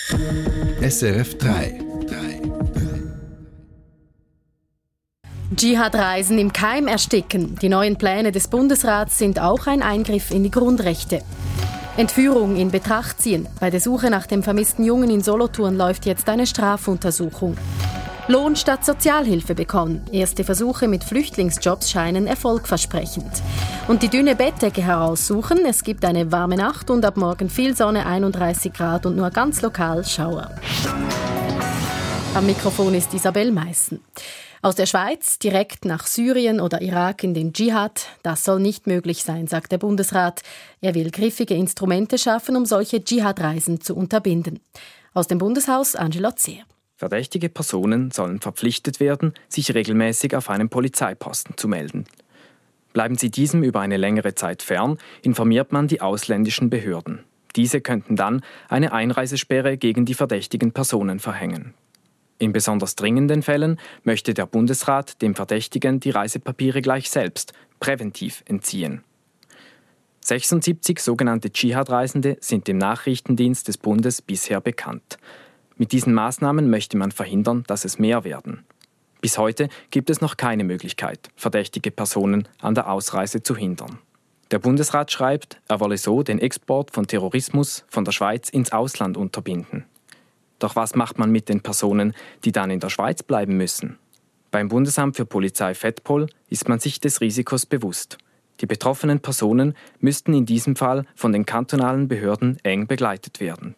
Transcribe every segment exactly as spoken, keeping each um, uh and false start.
S R F drei. Dschihad-Reisen im Keim ersticken. Die neuen Pläne des Bundesrats sind auch ein Eingriff in die Grundrechte. Entführung in Betracht ziehen. Bei der Suche nach dem vermissten Jungen in Solothurn läuft jetzt eine Strafuntersuchung. Lohn statt Sozialhilfe bekommen. Erste Versuche mit Flüchtlingsjobs scheinen erfolgversprechend. Und die dünne Bettdecke heraussuchen. Es gibt eine warme Nacht und ab morgen viel Sonne, einunddreißig Grad und nur ganz lokal Schauer. Am Mikrofon ist Isabel Meissen. Aus der Schweiz direkt nach Syrien oder Irak in den Dschihad, das soll nicht möglich sein, sagt der Bundesrat. Er will griffige Instrumente schaffen, um solche Dschihad-Reisen zu unterbinden. Aus dem Bundeshaus Angela Zehr. Verdächtige Personen sollen verpflichtet werden, sich regelmäßig auf einem Polizeiposten zu melden. Bleiben sie diesem über eine längere Zeit fern, informiert man die ausländischen Behörden. Diese könnten dann eine Einreisesperre gegen die verdächtigen Personen verhängen. In besonders dringenden Fällen möchte der Bundesrat dem Verdächtigen die Reisepapiere gleich selbst präventiv entziehen. sechsundsiebzig sogenannte Dschihad-Reisende sind dem Nachrichtendienst des Bundes bisher bekannt. Mit diesen Maßnahmen möchte man verhindern, dass es mehr werden. Bis heute gibt es noch keine Möglichkeit, verdächtige Personen an der Ausreise zu hindern. Der Bundesrat schreibt, er wolle so den Export von Terrorismus von der Schweiz ins Ausland unterbinden. Doch was macht man mit den Personen, die dann in der Schweiz bleiben müssen? Beim Bundesamt für Polizei Fettpol ist man sich des Risikos bewusst. Die betroffenen Personen müssten in diesem Fall von den kantonalen Behörden eng begleitet werden.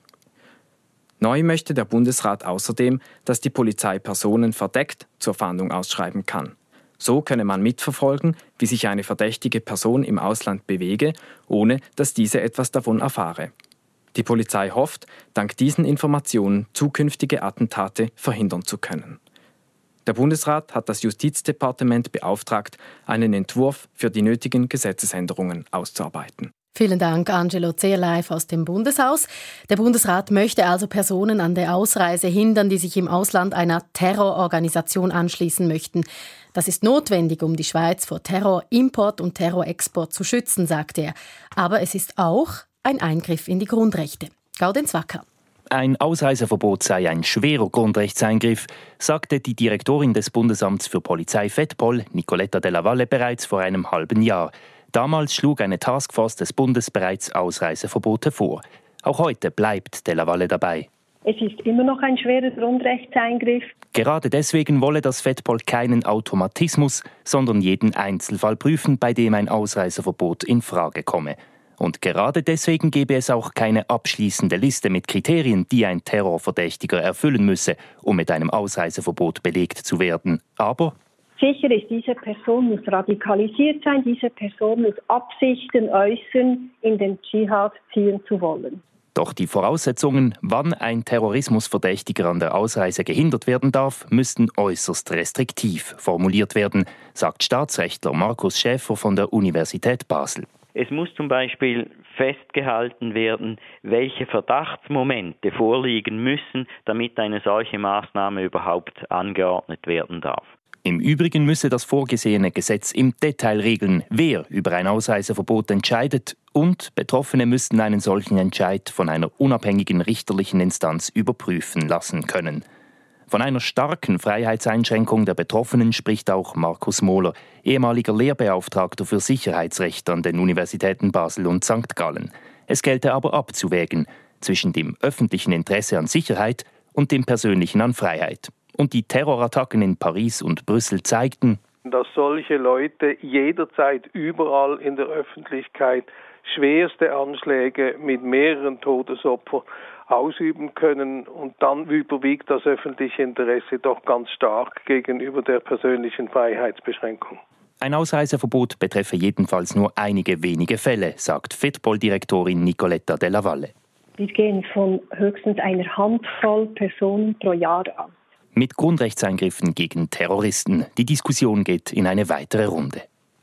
Neu möchte der Bundesrat außerdem, dass die Polizei Personen verdeckt zur Fahndung ausschreiben kann. So könne man mitverfolgen, wie sich eine verdächtige Person im Ausland bewege, ohne dass diese etwas davon erfahre. Die Polizei hofft, dank diesen Informationen zukünftige Attentate verhindern zu können. Der Bundesrat hat das Justizdepartement beauftragt, einen Entwurf für die nötigen Gesetzesänderungen auszuarbeiten. Vielen Dank, Angelo Zehr, live aus dem Bundeshaus. Der Bundesrat möchte also Personen an der Ausreise hindern, die sich im Ausland einer Terrororganisation anschließen möchten. Das ist notwendig, um die Schweiz vor Terrorimport und Terrorexport zu schützen, sagt er. Aber es ist auch ein Eingriff in die Grundrechte. Gaudenz Wacker. Ein Ausreiseverbot sei ein schwerer Grundrechtseingriff, sagte die Direktorin des Bundesamts für Polizei Fettpol, Nicoletta Della Valle, bereits vor einem halben Jahr. Damals schlug eine Taskforce des Bundes bereits Ausreiseverbote vor. Auch heute bleibt Della Valle dabei. Es ist immer noch ein schwerer Grundrechtseingriff. Gerade deswegen wolle das Fettpol keinen Automatismus, sondern jeden Einzelfall prüfen, bei dem ein Ausreiseverbot in Frage komme. Und gerade deswegen gebe es auch keine abschließende Liste mit Kriterien, die ein Terrorverdächtiger erfüllen müsse, um mit einem Ausreiseverbot belegt zu werden. Aber sicher ist, diese Person muss radikalisiert sein, diese Person muss Absichten äußern, in den Dschihad ziehen zu wollen. Doch die Voraussetzungen, wann ein Terrorismusverdächtiger an der Ausreise gehindert werden darf, müssten äußerst restriktiv formuliert werden, sagt Staatsrechtler Markus Schäfer von der Universität Basel. Es muss zum Beispiel festgehalten werden, welche Verdachtsmomente vorliegen müssen, damit eine solche Maßnahme überhaupt angeordnet werden darf. Im Übrigen müsse das vorgesehene Gesetz im Detail regeln, wer über ein Ausreiseverbot entscheidet, und Betroffene müssten einen solchen Entscheid von einer unabhängigen richterlichen Instanz überprüfen lassen können. Von einer starken Freiheitseinschränkung der Betroffenen spricht auch Markus Mohler, ehemaliger Lehrbeauftragter für Sicherheitsrecht an den Universitäten Basel und Sankt Gallen. Es gelte aber abzuwägen zwischen dem öffentlichen Interesse an Sicherheit und dem persönlichen an Freiheit. Und die Terrorattacken in Paris und Brüssel zeigten, dass solche Leute jederzeit überall in der Öffentlichkeit schwerste Anschläge mit mehreren Todesopfern ausüben können, und dann überwiegt das öffentliche Interesse doch ganz stark gegenüber der persönlichen Freiheitsbeschränkung. Ein Ausreiseverbot betreffe jedenfalls nur einige wenige Fälle, sagt Fettpol-Direktorin Nicoletta Della Valle. Wir gehen von höchstens einer Handvoll Personen pro Jahr an. Mit Grundrechtseingriffen gegen Terroristen. Die Diskussion geht in eine weitere Runde.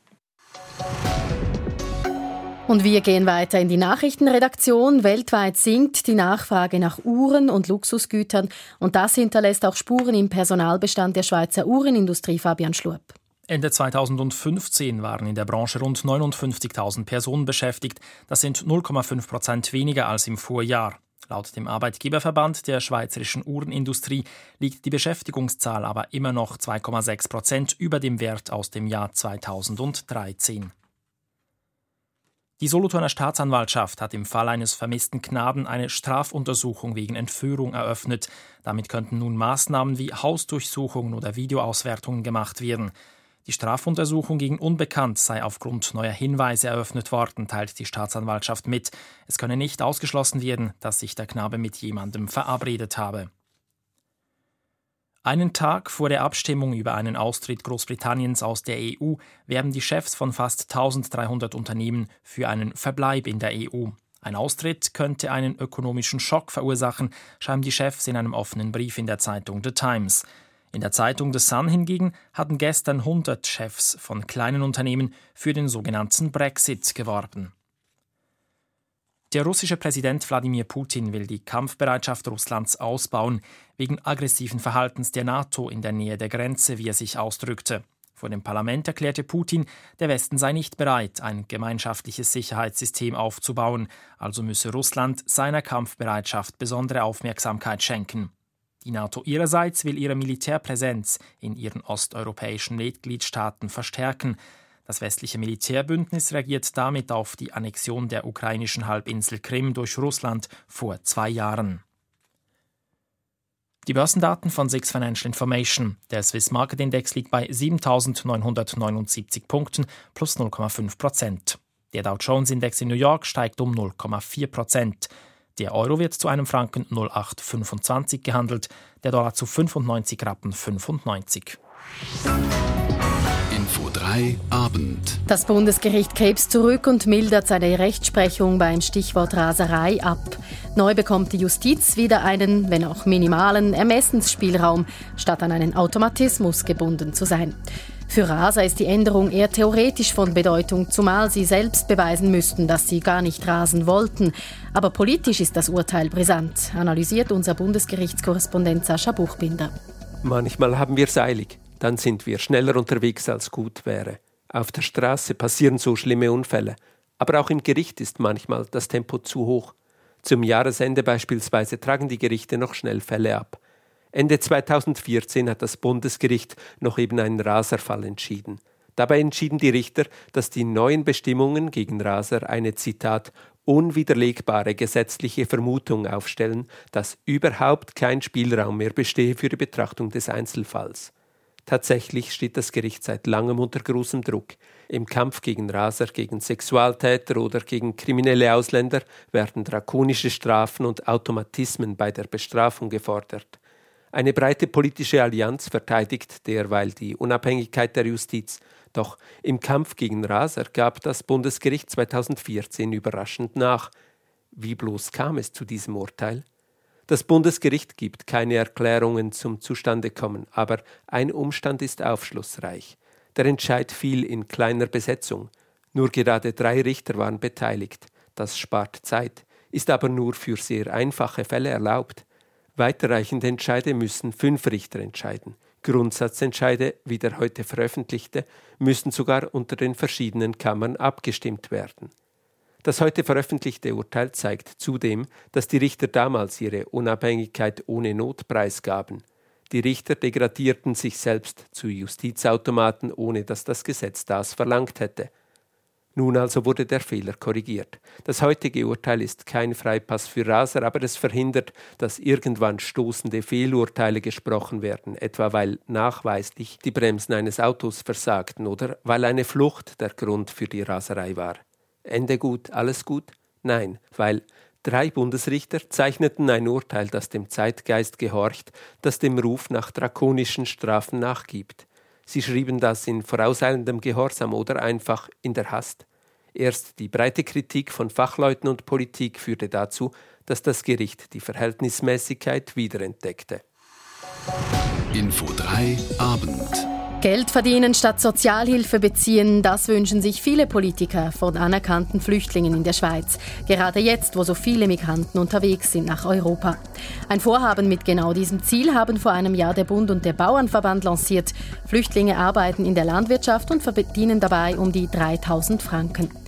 Und wir gehen weiter in die Nachrichtenredaktion. Weltweit sinkt die Nachfrage nach Uhren und Luxusgütern. Und das hinterlässt auch Spuren im Personalbestand der Schweizer Uhrenindustrie. Fabian Schlupp. Ende zweitausendfünfzehn waren in der Branche rund neunundfünfzigtausend Personen beschäftigt. Das sind null Komma fünf Prozent weniger als im Vorjahr. Laut dem Arbeitgeberverband der schweizerischen Uhrenindustrie liegt die Beschäftigungszahl aber immer noch zwei Komma sechs Prozent über dem Wert aus dem Jahr zweitausenddreizehn. Die Solothurner Staatsanwaltschaft hat im Fall eines vermissten Knaben eine Strafuntersuchung wegen Entführung eröffnet. Damit könnten nun Maßnahmen wie Hausdurchsuchungen oder Videoauswertungen gemacht werden. Die Strafuntersuchung gegen Unbekannt sei aufgrund neuer Hinweise eröffnet worden, teilt die Staatsanwaltschaft mit. Es könne nicht ausgeschlossen werden, dass sich der Knabe mit jemandem verabredet habe. Einen Tag vor der Abstimmung über einen Austritt Großbritanniens aus der E U werben die Chefs von fast eintausenddreihundert Unternehmen für einen Verbleib in der E U. Ein Austritt könnte einen ökonomischen Schock verursachen, schreiben die Chefs in einem offenen Brief in der Zeitung The Times. In der Zeitung The Sun hingegen hatten gestern hundert Chefs von kleinen Unternehmen für den sogenannten Brexit geworben. Der russische Präsident Wladimir Putin will die Kampfbereitschaft Russlands ausbauen, wegen aggressiven Verhaltens der NATO in der Nähe der Grenze, wie er sich ausdrückte. Vor dem Parlament erklärte Putin, der Westen sei nicht bereit, ein gemeinschaftliches Sicherheitssystem aufzubauen, also müsse Russland seiner Kampfbereitschaft besondere Aufmerksamkeit schenken. Die NATO ihrerseits will ihre Militärpräsenz in ihren osteuropäischen Mitgliedstaaten verstärken. Das westliche Militärbündnis reagiert damit auf die Annexion der ukrainischen Halbinsel Krim durch Russland vor zwei Jahren. Die Börsendaten von SIX Financial Information. Der Swiss Market Index liegt bei siebentausendneunhundertneunundsiebzig Punkten plus null Komma fünf Prozent. Der Dow Jones Index in New York steigt um null Komma vier Prozent. Der Euro wird zu einem Franken null Komma acht fünfundzwanzig gehandelt, der Dollar zu fünfundneunzig Rappen fünfundneunzig. Info drei Abend. Das Bundesgericht krebst zurück und mildert seine Rechtsprechung beim Stichwort Raserei ab. Neu bekommt die Justiz wieder einen, wenn auch minimalen, Ermessensspielraum, statt an einen Automatismus gebunden zu sein. Für Raser ist die Änderung eher theoretisch von Bedeutung, zumal sie selbst beweisen müssten, dass sie gar nicht rasen wollten. Aber politisch ist das Urteil brisant, analysiert unser Bundesgerichtskorrespondent Sascha Buchbinder. Manchmal haben wir es eilig, dann sind wir schneller unterwegs, als gut wäre. Auf der Straße passieren so schlimme Unfälle. Aber auch im Gericht ist manchmal das Tempo zu hoch. Zum Jahresende beispielsweise tragen die Gerichte noch schnell Fälle ab. Ende zweitausendvierzehn hat das Bundesgericht noch eben einen Raserfall entschieden. Dabei entschieden die Richter, dass die neuen Bestimmungen gegen Raser eine, Zitat, unwiderlegbare gesetzliche Vermutung aufstellen, dass überhaupt kein Spielraum mehr bestehe für die Betrachtung des Einzelfalls. Tatsächlich steht das Gericht seit langem unter großem Druck. Im Kampf gegen Raser, gegen Sexualtäter oder gegen kriminelle Ausländer werden drakonische Strafen und Automatismen bei der Bestrafung gefordert. Eine breite politische Allianz verteidigt derweil die Unabhängigkeit der Justiz. Doch im Kampf gegen Raser gab das Bundesgericht zweitausendvierzehn überraschend nach. Wie bloß kam es zu diesem Urteil? Das Bundesgericht gibt keine Erklärungen zum Zustandekommen, aber ein Umstand ist aufschlussreich. Der Entscheid fiel in kleiner Besetzung. Nur gerade drei Richter waren beteiligt. Das spart Zeit, ist aber nur für sehr einfache Fälle erlaubt. Weiterreichende Entscheide müssen fünf Richter entscheiden. Grundsatzentscheide, wie der heute veröffentlichte, müssen sogar unter den verschiedenen Kammern abgestimmt werden. Das heute veröffentlichte Urteil zeigt zudem, dass die Richter damals ihre Unabhängigkeit ohne Not preisgaben. Die Richter degradierten sich selbst zu Justizautomaten, ohne dass das Gesetz das verlangt hätte. Nun also wurde der Fehler korrigiert. Das heutige Urteil ist kein Freipass für Raser, aber es verhindert, dass irgendwann stoßende Fehlurteile gesprochen werden, etwa weil nachweislich die Bremsen eines Autos versagten oder weil eine Flucht der Grund für die Raserei war. Ende gut, alles gut? Nein, weil drei Bundesrichter zeichneten ein Urteil, das dem Zeitgeist gehorcht, das dem Ruf nach drakonischen Strafen nachgibt. Sie schrieben das in vorauseilendem Gehorsam oder einfach in der Hast. Erst die breite Kritik von Fachleuten und Politik führte dazu, dass das Gericht die Verhältnismäßigkeit wiederentdeckte. Info drei Abend. Geld verdienen statt Sozialhilfe beziehen, das wünschen sich viele Politiker von anerkannten Flüchtlingen in der Schweiz. Gerade jetzt, wo so viele Migranten unterwegs sind nach Europa. Ein Vorhaben mit genau diesem Ziel haben vor einem Jahr der Bund und der Bauernverband lanciert. Flüchtlinge arbeiten in der Landwirtschaft und verdienen dabei um die dreitausend Franken.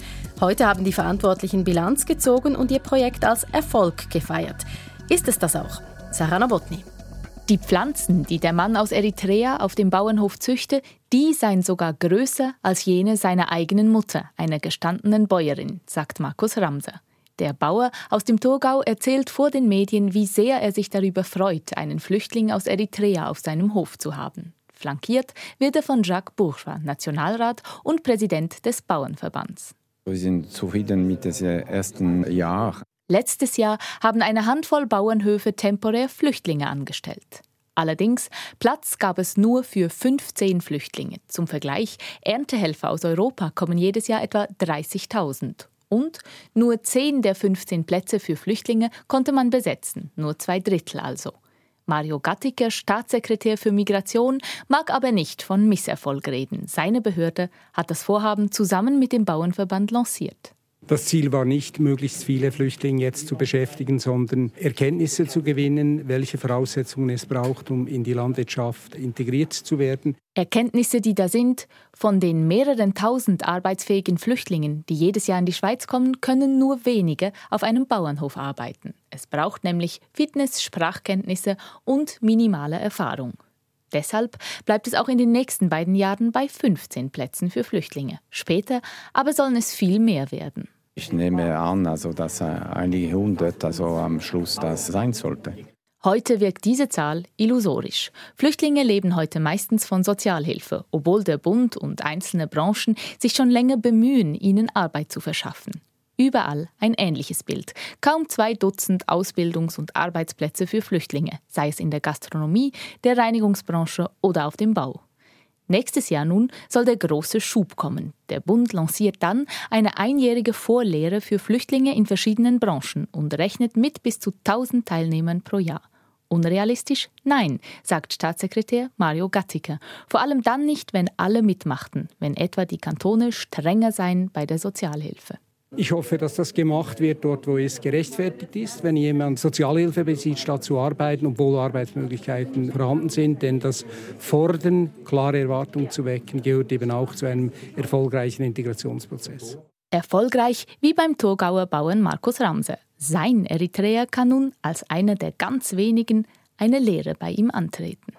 Heute haben die Verantwortlichen Bilanz gezogen und ihr Projekt als Erfolg gefeiert. Ist es das auch? Sarah Nowotny. Die Pflanzen, die der Mann aus Eritrea auf dem Bauernhof züchte, die seien sogar größer als jene seiner eigenen Mutter, einer gestandenen Bäuerin, sagt Markus Ramser. Der Bauer aus dem Thurgau erzählt vor den Medien, wie sehr er sich darüber freut, einen Flüchtling aus Eritrea auf seinem Hof zu haben. Flankiert wird er von Jacques Bourgeois, Nationalrat und Präsident des Bauernverbands. Wir sind zufrieden mit dem ersten Jahr. Letztes Jahr haben eine Handvoll Bauernhöfe temporär Flüchtlinge angestellt. Allerdings, Platz gab es nur für fünfzehn Flüchtlinge. Zum Vergleich, Erntehelfer aus Europa kommen jedes Jahr etwa dreißigtausend. Und nur zehn der fünfzehn Plätze für Flüchtlinge konnte man besetzen, nur zwei Drittel also. Mario Gattiker, Staatssekretär für Migration, mag aber nicht von Misserfolg reden. Seine Behörde hat das Vorhaben zusammen mit dem Bauernverband lanciert. Das Ziel war nicht, möglichst viele Flüchtlinge jetzt zu beschäftigen, sondern Erkenntnisse zu gewinnen, welche Voraussetzungen es braucht, um in die Landwirtschaft integriert zu werden. Erkenntnisse, die da sind: Von den mehreren tausend arbeitsfähigen Flüchtlingen, die jedes Jahr in die Schweiz kommen, können nur wenige auf einem Bauernhof arbeiten. Es braucht nämlich Fitness, Sprachkenntnisse und minimale Erfahrung. Deshalb bleibt es auch in den nächsten beiden Jahren bei fünfzehn Plätzen für Flüchtlinge. Später aber sollen es viel mehr werden. Ich nehme an, also, dass einige hundert also am Schluss das sein sollte. Heute wirkt diese Zahl illusorisch. Flüchtlinge leben heute meistens von Sozialhilfe, obwohl der Bund und einzelne Branchen sich schon länger bemühen, ihnen Arbeit zu verschaffen. Überall ein ähnliches Bild. Kaum zwei Dutzend Ausbildungs- und Arbeitsplätze für Flüchtlinge, sei es in der Gastronomie, der Reinigungsbranche oder auf dem Bau. Nächstes Jahr nun soll der große Schub kommen. Der Bund lanciert dann eine einjährige Vorlehre für Flüchtlinge in verschiedenen Branchen und rechnet mit bis zu tausend Teilnehmern pro Jahr. Unrealistisch? Nein, sagt Staatssekretär Mario Gattiker. Vor allem dann nicht, wenn alle mitmachten, wenn etwa die Kantone strenger seien bei der Sozialhilfe. Ich hoffe, dass das gemacht wird dort, wo es gerechtfertigt ist, wenn jemand Sozialhilfe bezieht, statt zu arbeiten, obwohl Arbeitsmöglichkeiten vorhanden sind. Denn das Fordern, klare Erwartungen zu wecken, gehört eben auch zu einem erfolgreichen Integrationsprozess. Erfolgreich wie beim Thurgauer Bauern Markus Ramser. Sein Eritreer kann nun als einer der ganz wenigen eine Lehre bei ihm antreten.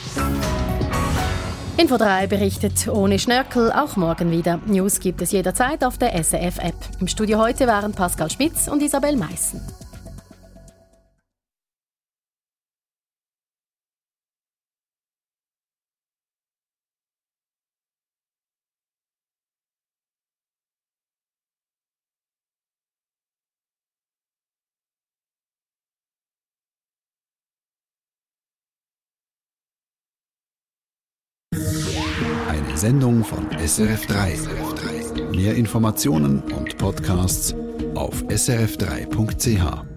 Info drei berichtet ohne Schnörkel auch morgen wieder. News gibt es jederzeit auf der S R F-App. Im Studio heute waren Pascal Spitz und Isabel Meissen. Eine Sendung von S R F drei. Mehr Informationen und Podcasts auf s r f drei punkt c h.